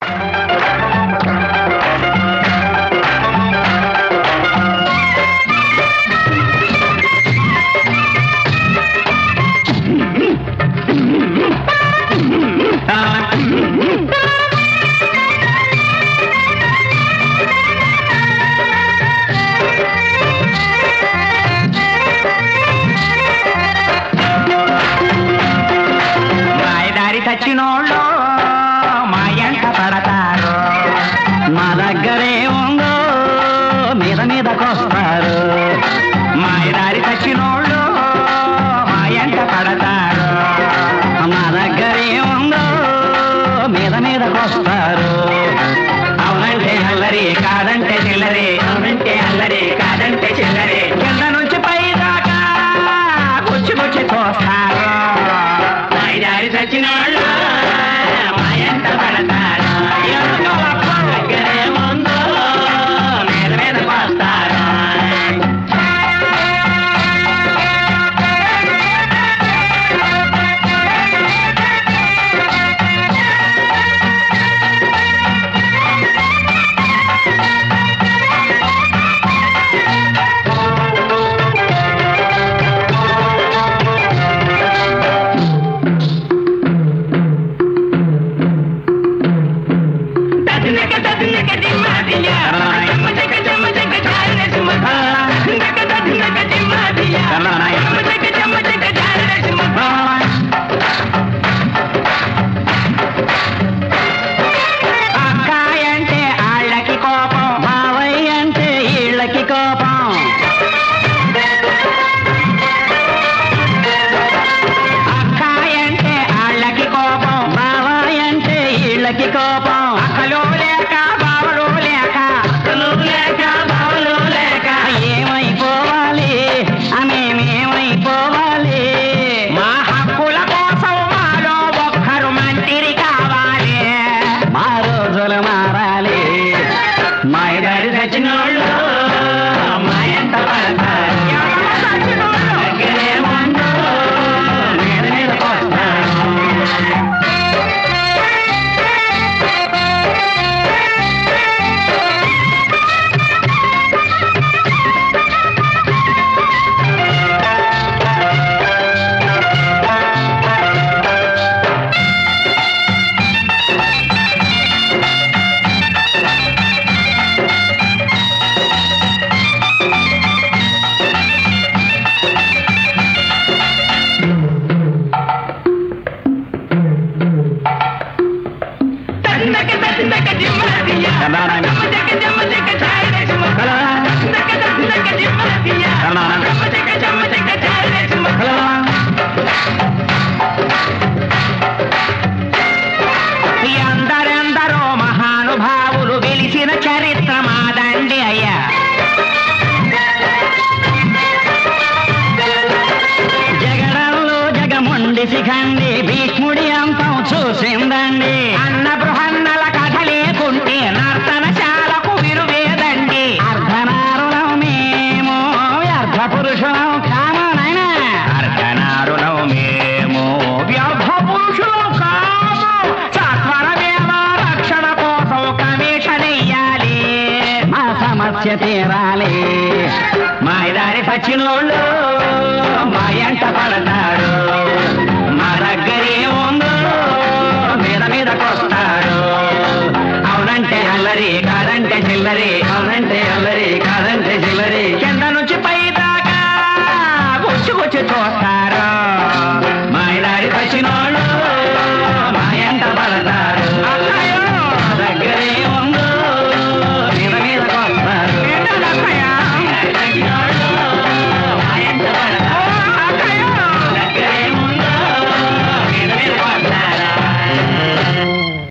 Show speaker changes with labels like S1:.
S1: చచ్చినోళ్ళు మా ఎంట పడతారు, మా దగ్గరే ఉందో మీద మీదకొస్తారు. మాయదారి చచ్చినోళ్ళు మా ఎంట పడతారు, మా దగ్గరే ఉందో మీద మీదకొస్తారు. అవునంటే అల్లరి కాదంటే చిల్లరే, అవునంటే అల్లరి కాదంటే చిల్లరే, కింద నుంచి పై దాకా గుచ్చి గుచ్చి తోస్తారు. మాయదారి చచ్చినోళ్ళు మా ఎంట పడతారు, దగ్గరే ఉందో మీద మీదకొస్తారు. అక్కాయంటే ఆళ్ళకి కోపం, బావయ్య అంటే ఈళ్ళకి కోపం. అక్కాయంటే ఆళ్ళకి కోపం, బావయ్య అంటే ఈళ్ళకి కోపం. అక్కలు లేక బావలు లేక, అక్కలు లేక బావలు లేక ఏమైపోవాలి మేమేమైపోవాలి? మా హక్కుల కోసం మాలో ఒక్కరు మంత్రి కావాలి. మా రోజులు మారాలి. మాయదారి చచ్చినోళ్ళు మా ఎంట పడతారు, దగ్గరే ఉందో మీద మీదకొస్తారు. ఎందరెందరో మహానుభావులు వెలిసిన చరిత్ర మాదండి అయ్యా. జగడంలో జగముండి శిఖండి భీష్ముడి అంతం చూసిందండి. అన్న బృహన్నల కథ లేకుంటే నర్తనశాలకు విరువేదండి. అర్ధనారులం మేము వ్యర్థ పురుషులం కామనైనా, అర్ధనారులం మేము వ్యర్థ పురుషులం కాము. సత్వరమేమ రక్షణ కోసం కమిషన్ వెయ్యాలి, మా సమస్య తీరాలి. మాయదారి చచ్చినోళ్ళు మా ఎంట పడతారు.